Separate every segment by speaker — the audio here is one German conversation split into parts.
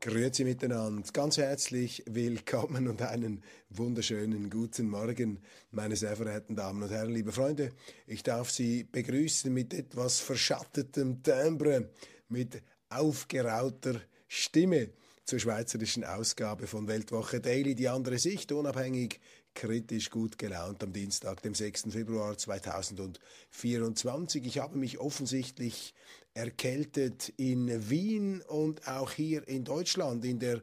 Speaker 1: Grüezi miteinander, ganz herzlich willkommen und einen wunderschönen guten Morgen, meine sehr verehrten Damen und Herren, liebe Freunde. Ich darf Sie begrüßen mit etwas verschattetem Timbre, mit aufgerauter Stimme zur schweizerischen Ausgabe von Weltwoche Daily, die andere Sicht, unabhängig, kritisch, gut gelaunt am Dienstag, dem 6. Februar 2024. Ich habe mich offensichtlich erkältet in Wien und auch hier in Deutschland, in der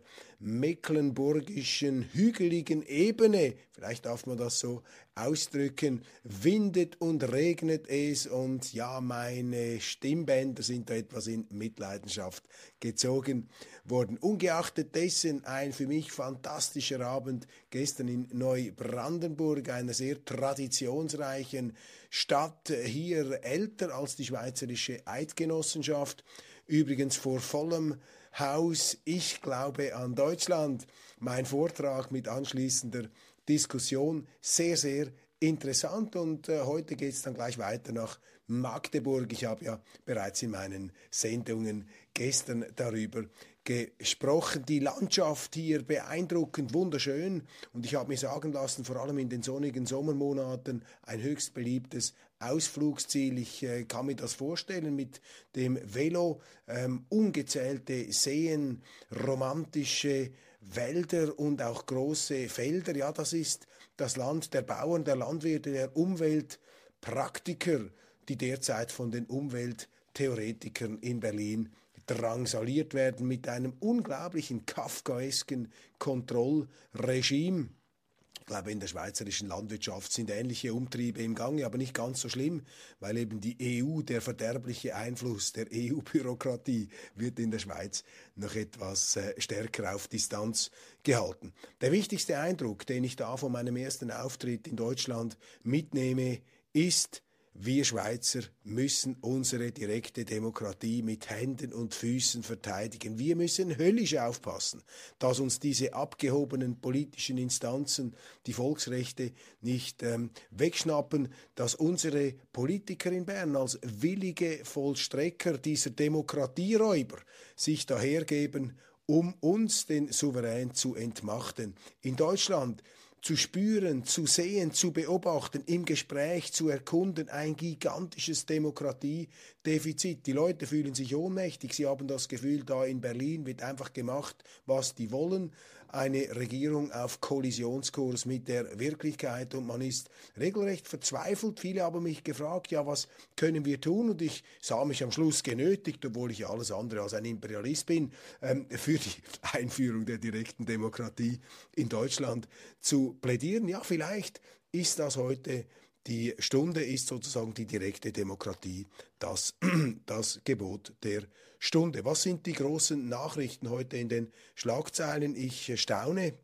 Speaker 1: mecklenburgischen hügeligen Ebene, vielleicht darf man das so ausdrücken, windet und regnet es und ja, meine Stimmbänder sind da etwas in Mitleidenschaft gezogen worden. Ungeachtet dessen ein für mich fantastischer Abend gestern in Neubrandenburg, einer sehr traditionsreichen Stadt, hier älter als die Schweizerische Eidgenossenschaft, übrigens vor vollem Haus. Ich glaube an Deutschland. Mein Vortrag mit anschließender Diskussion sehr, sehr interessant und heute geht es dann gleich weiter nach Magdeburg. Ich habe ja bereits in meinen Sendungen gestern darüber gesprochen. Die Landschaft hier beeindruckend, wunderschön und ich habe mir sagen lassen, vor allem in den sonnigen Sommermonaten ein höchst beliebtes Ausflugsziel. Ich kann mir das vorstellen mit dem Velo, ungezählte Seen, romantische Wälder und auch große Felder. Ja, das ist das Land der Bauern, der Landwirte, der Umweltpraktiker, die derzeit von den Umwelttheoretikern in Berlin drangsaliert werden mit einem unglaublichen kafkaesken Kontrollregime. Ich glaube, in der schweizerischen Landwirtschaft sind ähnliche Umtriebe im Gange, aber nicht ganz so schlimm, weil eben die EU, der verderbliche Einfluss der EU-Bürokratie, wird in der Schweiz noch etwas stärker auf Distanz gehalten. Der wichtigste Eindruck, den ich da von meinem ersten Auftritt in Deutschland mitnehme, ist: Wir Schweizer müssen unsere direkte Demokratie mit Händen und Füßen verteidigen. Wir müssen höllisch aufpassen, dass uns diese abgehobenen politischen Instanzen die Volksrechte nicht wegschnappen, dass unsere Politiker in Bern als willige Vollstrecker dieser Demokratieräuber sich dahergeben, um uns, den Souverän, zu entmachten. In Deutschland zu spüren, zu sehen, zu beobachten, im Gespräch zu erkunden, ein gigantisches Demokratiedefizit. Die Leute fühlen sich ohnmächtig, sie haben das Gefühl, da in Berlin wird einfach gemacht, was die wollen. Eine Regierung auf Kollisionskurs mit der Wirklichkeit und man ist regelrecht verzweifelt. Viele haben mich gefragt, ja, was können wir tun? Und ich sah mich am Schluss genötigt, obwohl ich alles andere als ein Imperialist bin, für die Einführung der direkten Demokratie in Deutschland zu plädieren. Ja, vielleicht ist das heute die Stunde, ist sozusagen die direkte Demokratie das Gebot der Stunde. Was sind die großen Nachrichten heute in den Schlagzeilen? Ich staune.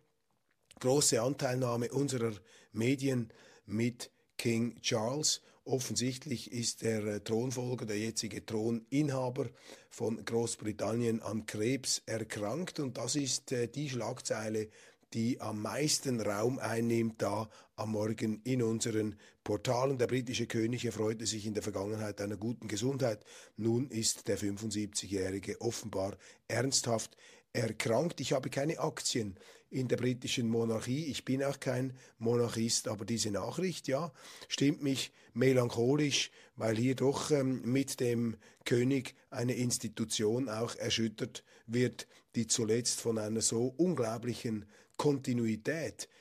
Speaker 1: Große Anteilnahme unserer Medien mit King Charles. Offensichtlich ist der Thronfolger, der jetzige Throninhaber von Großbritannien, an Krebs erkrankt. Und das ist die Schlagzeile, die am meisten Raum einnimmt da am Morgen in unseren Portalen. Der britische König erfreute sich in der Vergangenheit einer guten Gesundheit. Nun ist der 75-Jährige offenbar ernsthaft erkrankt. Ich habe keine Aktien in der britischen Monarchie. Ich bin auch kein Monarchist, aber diese Nachricht, ja, stimmt mich melancholisch, weil hier doch mit dem König eine Institution auch erschüttert wird, die zuletzt von einer so unglaublichen Kontinuität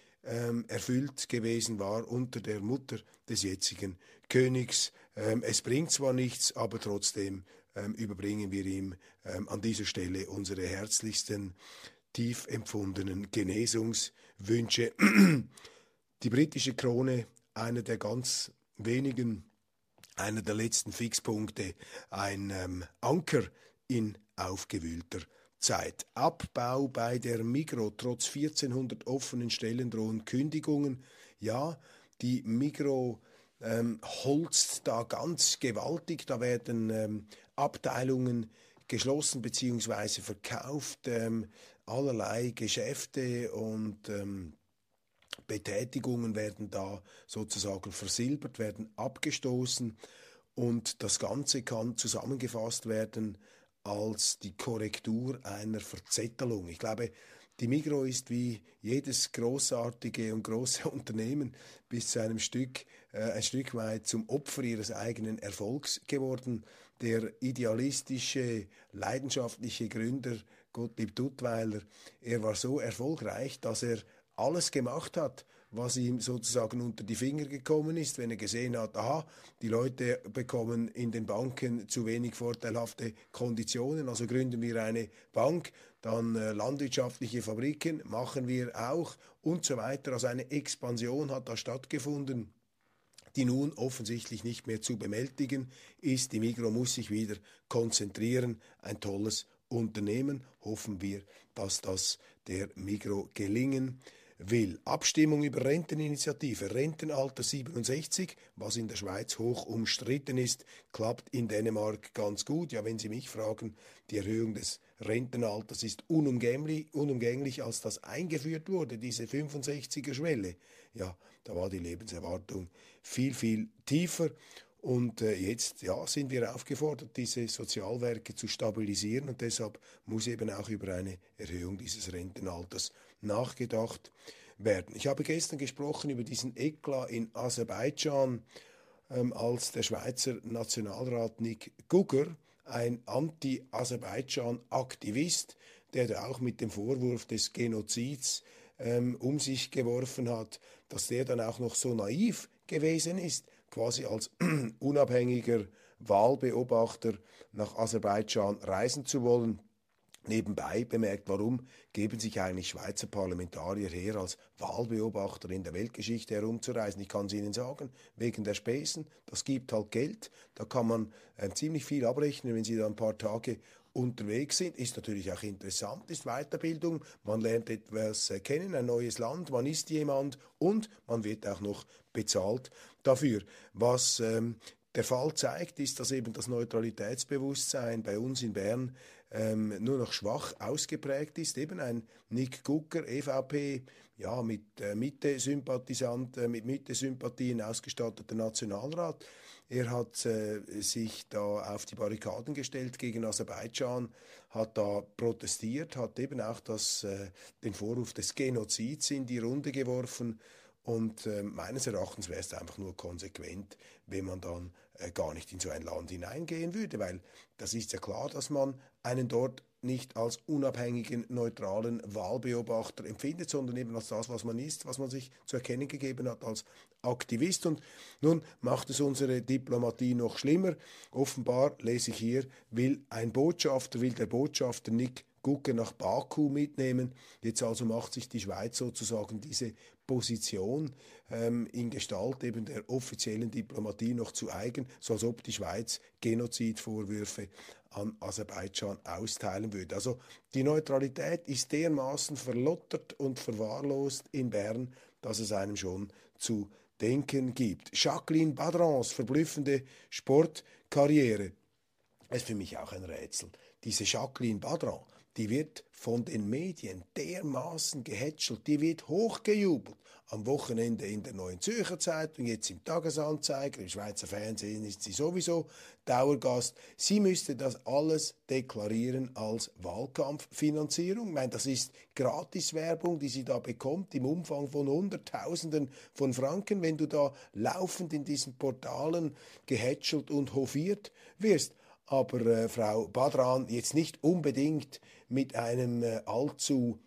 Speaker 1: erfüllt gewesen war unter der Mutter des jetzigen Königs. Es bringt zwar nichts, aber trotzdem überbringen wir ihm an dieser Stelle unsere herzlichsten, tief empfundenen Genesungswünsche. Die britische Krone, einer der ganz wenigen, einer der letzten Fixpunkte, ein Anker in aufgewühlter Zeit. Abbau bei der Migros. Trotz 1400 offenen Stellen drohen Kündigungen. Ja, die Migros holzt da ganz gewaltig. Da werden Abteilungen geschlossen bzw. verkauft. Allerlei Geschäfte und Betätigungen werden da sozusagen versilbert, werden abgestoßen. Und das Ganze kann zusammengefasst werden als die Korrektur einer Verzettelung. Ich glaube, die Migros ist wie jedes großartige und große Unternehmen bis zu einem ein Stück weit zum Opfer ihres eigenen Erfolgs geworden. Der idealistische, leidenschaftliche Gründer Gottlieb Duttweiler, er war so erfolgreich, dass er alles gemacht hat, was ihm sozusagen unter die Finger gekommen ist, wenn er gesehen hat, aha, die Leute bekommen in den Banken zu wenig vorteilhafte Konditionen, also gründen wir eine Bank, dann landwirtschaftliche Fabriken machen wir auch und so weiter. Also eine Expansion hat da stattgefunden, die nun offensichtlich nicht mehr zu bewältigen ist. Die Migros muss sich wieder konzentrieren. Ein tolles Unternehmen. Hoffen wir, dass das der Migros gelingen will. Abstimmung über Renteninitiative, Rentenalter 67, was in der Schweiz hoch umstritten ist, klappt in Dänemark ganz gut. Ja, wenn Sie mich fragen, die Erhöhung des Rentenalters ist unumgänglich, als das eingeführt wurde, diese 65er-Schwelle. Ja, da war die Lebenserwartung viel, viel tiefer. Und jetzt ja, sind wir aufgefordert, diese Sozialwerke zu stabilisieren und deshalb muss eben auch über eine Erhöhung dieses Rentenalters nachgedacht werden. Ich habe gestern gesprochen über diesen Eklat in Aserbaidschan, als der Schweizer Nationalrat Nick Gugger, ein Anti-Aserbaidschan-Aktivist, der da auch mit dem Vorwurf des Genozids um sich geworfen hat, dass der dann auch noch so naiv gewesen ist, quasi als unabhängiger Wahlbeobachter nach Aserbaidschan reisen zu wollen. Nebenbei bemerkt, warum geben sich eigentlich Schweizer Parlamentarier her, als Wahlbeobachter in der Weltgeschichte herumzureisen? Ich kann es Ihnen sagen, wegen der Spesen, das gibt halt Geld, da kann man ziemlich viel abrechnen, wenn Sie da ein paar Tage unterwegs sind. Ist natürlich auch interessant, ist Weiterbildung, man lernt etwas kennen, ein neues Land, man ist jemand und man wird auch noch bezahlt dafür. Was der Fall zeigt, ist, dass eben das Neutralitätsbewusstsein bei uns in Bern nur noch schwach ausgeprägt ist. Eben ein Nick Gugger, EVP, ja, mit Mitte-Sympathien ausgestatteter Nationalrat. Er hat sich da auf die Barrikaden gestellt gegen Aserbaidschan, hat da protestiert, hat eben auch den Vorwurf des Genozids in die Runde geworfen. Und meines Erachtens wäre es einfach nur konsequent, wenn man dann gar nicht in so ein Land hineingehen würde, weil das ist ja klar, dass man einen dort nicht als unabhängigen, neutralen Wahlbeobachter empfindet, sondern eben als das, was man ist, was man sich zu erkennen gegeben hat als Aktivist. Und nun macht es unsere Diplomatie noch schlimmer. Offenbar, lese ich hier, will der Botschafter Nick Gugger nach Baku mitnehmen. Jetzt also macht sich die Schweiz sozusagen diese Position in Gestalt eben der offiziellen Diplomatie noch zu eigen, so als ob die Schweiz Genozidvorwürfe an Aserbaidschan austeilen würde. Also die Neutralität ist dermaßen verlottert und verwahrlost in Bern, dass es einem schon zu denken gibt. Jacqueline Badrans verblüffende Sportkarriere ist für mich auch ein Rätsel. Diese Jacqueline Badran, die wird von den Medien dermaßen gehätschelt, die wird hochgejubelt. Am Wochenende in der Neuen Zürcher Zeitung, jetzt im Tagesanzeiger, im Schweizer Fernsehen ist sie sowieso Dauergast. Sie müsste das alles deklarieren als Wahlkampffinanzierung. Ich meine, das ist Gratiswerbung, die sie da bekommt, im Umfang von Hunderttausenden von Franken, wenn du da laufend in diesen Portalen gehätschelt und hofiert wirst. Aber Frau Badran jetzt nicht unbedingt mit einem allzu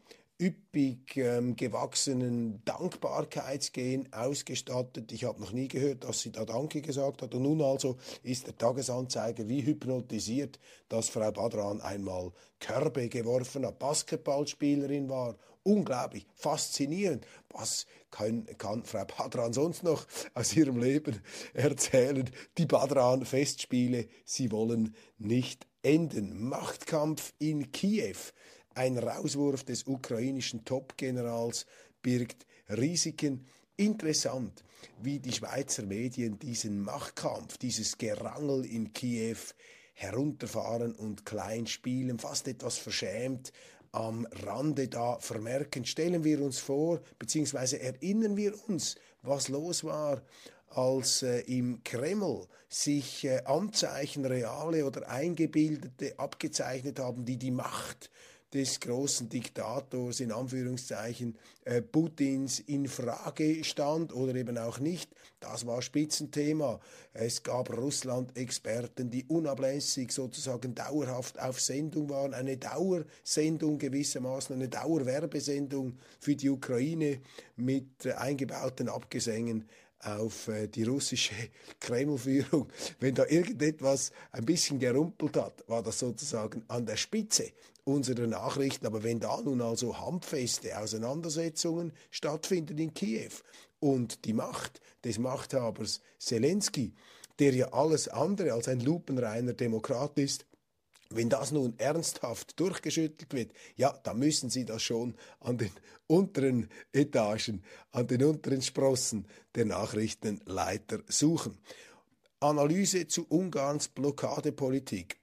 Speaker 1: üppig gewachsenen Dankbarkeitsgehen ausgestattet. Ich habe noch nie gehört, dass sie da Danke gesagt hat. Und nun also ist der Tagesanzeiger wie hypnotisiert, dass Frau Badran einmal Körbe geworfen hat, Basketballspielerin war. Unglaublich, faszinierend. Was kann Frau Badran sonst noch aus ihrem Leben erzählen? Die Badran-Festspiele, sie wollen nicht enden. Machtkampf in Kiew. Ein Rauswurf des ukrainischen Top-Generals birgt Risiken. Interessant, wie die Schweizer Medien diesen Machtkampf, dieses Gerangel in Kiew herunterfahren und klein spielen, fast etwas verschämt am Rande da vermerken. Stellen wir uns vor, beziehungsweise erinnern wir uns, was los war, als im Kreml sich Anzeichen, reale oder eingebildete, abgezeichnet haben, die die Macht des großen Diktators in Anführungszeichen Putins in Frage stand oder eben auch nicht. Das war Spitzenthema. Es gab Russland-Experten, die unablässig sozusagen dauerhaft auf Sendung waren. Eine Dauersendung gewissermaßen, eine Dauerwerbesendung für die Ukraine mit eingebauten Abgesängen auf die russische Kremlführung. Wenn da irgendetwas ein bisschen gerumpelt hat, war das sozusagen an der Spitze unserer Nachrichten. Aber wenn da nun also handfeste Auseinandersetzungen stattfinden in Kiew und die Macht des Machthabers Zelensky, der ja alles andere als ein lupenreiner Demokrat ist, wenn das nun ernsthaft durchgeschüttelt wird, ja, dann müssen Sie das schon an den unteren Etagen, an den unteren Sprossen der Nachrichtenleiter suchen. Analyse zu Ungarns Blockadepolitik.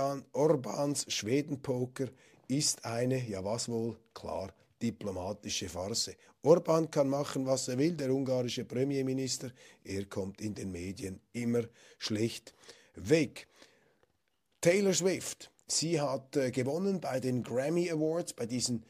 Speaker 1: Orbáns Schwedenpoker ist eine, ja was wohl, klar, diplomatische Farce. Orbán kann machen, was er will, der ungarische Premierminister. Er kommt in den Medien immer schlecht weg. Taylor Swift, sie hat gewonnen bei den Grammy Awards, bei diesen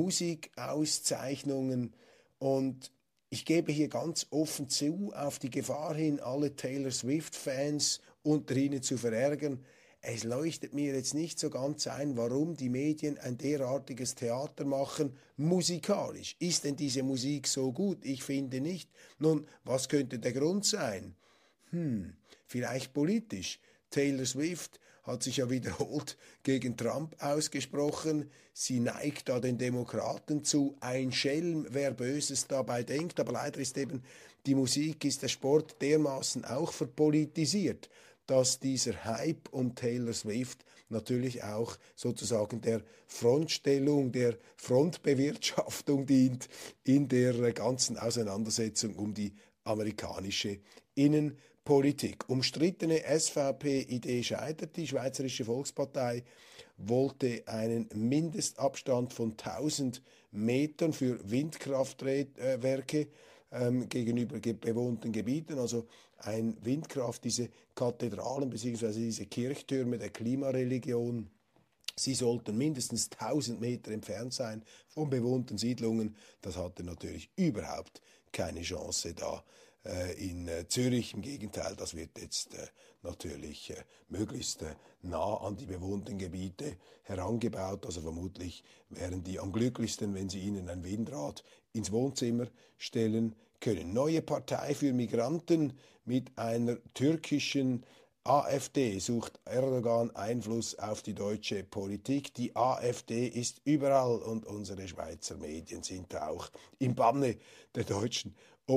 Speaker 1: Musikauszeichnungen, und ich gebe hier ganz offen zu, auf die Gefahr hin, alle Taylor Swift-Fans unter ihnen zu verärgern. Es leuchtet mir jetzt nicht so ganz ein, warum die Medien ein derartiges Theater machen, musikalisch. Ist denn diese Musik so gut? Ich finde nicht. Nun, was könnte der Grund sein? Vielleicht politisch. Taylor Swift hat sich ja wiederholt gegen Trump ausgesprochen. Sie neigt da den Demokraten zu. Ein Schelm, wer Böses dabei denkt. Aber leider ist eben die Musik, ist der Sport dermaßen auch verpolitisiert, dass dieser Hype um Taylor Swift natürlich auch sozusagen der Frontstellung, der Frontbewirtschaftung dient in der ganzen Auseinandersetzung um die amerikanische Innenpolitik. Umstrittene SVP-Idee scheitert. Die Schweizerische Volkspartei wollte einen Mindestabstand von 1000 Metern für Windkraftwerke gegenüber bewohnten Gebieten, also diese Kathedralen bzw. diese Kirchtürme der Klimareligion, sie sollten mindestens 1000 Meter entfernt sein von bewohnten Siedlungen. Das hatte natürlich überhaupt keine Chance da in Zürich. Im Gegenteil, das wird jetzt natürlich möglichst nah an die bewohnten Gebiete herangebaut. Also vermutlich wären die am glücklichsten, wenn sie ihnen ein Windrad ins Wohnzimmer stellen können. Neue Partei für Migranten mit einer türkischen AfD sucht Erdogan Einfluss auf die deutsche Politik. Die AfD ist überall und unsere Schweizer Medien sind auch im Banne der deutschen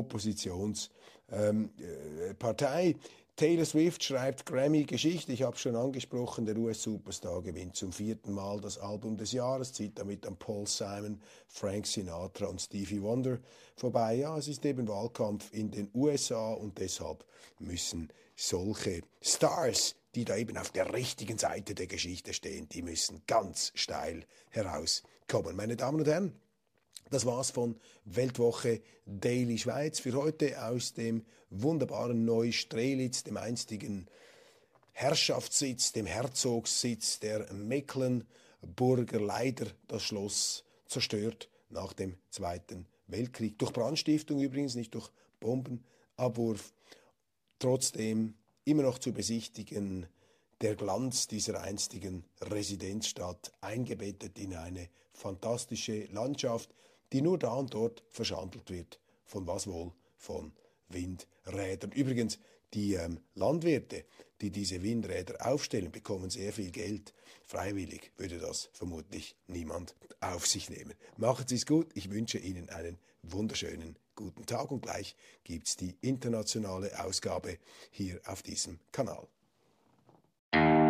Speaker 1: Oppositionspartei. Taylor Swift schreibt Grammy-Geschichte. Ich habe schon angesprochen, der US-Superstar gewinnt zum 4. Mal das Album des Jahres, zieht damit an Paul Simon, Frank Sinatra und Stevie Wonder vorbei. Ja, es ist eben Wahlkampf in den USA und deshalb müssen solche Stars, die da eben auf der richtigen Seite der Geschichte stehen, die müssen ganz steil herauskommen. Meine Damen und Herren, das war's von Weltwoche Daily Schweiz für heute aus dem wunderbaren Neustrelitz, dem einstigen Herrschaftssitz, dem Herzogssitz der Mecklenburger. Leider das Schloss zerstört nach dem Zweiten Weltkrieg. Durch Brandstiftung übrigens, nicht durch Bombenabwurf. Trotzdem immer noch zu besichtigen der Glanz dieser einstigen Residenzstadt, eingebettet in eine fantastische Landschaft, die nur da und dort verschandelt wird. Von was wohl? Von Windrädern. Übrigens, die Landwirte, die diese Windräder aufstellen, bekommen sehr viel Geld. Freiwillig würde das vermutlich niemand auf sich nehmen. Machen Sie es gut. Ich wünsche Ihnen einen wunderschönen guten Tag und gleich gibt's die internationale Ausgabe hier auf diesem Kanal.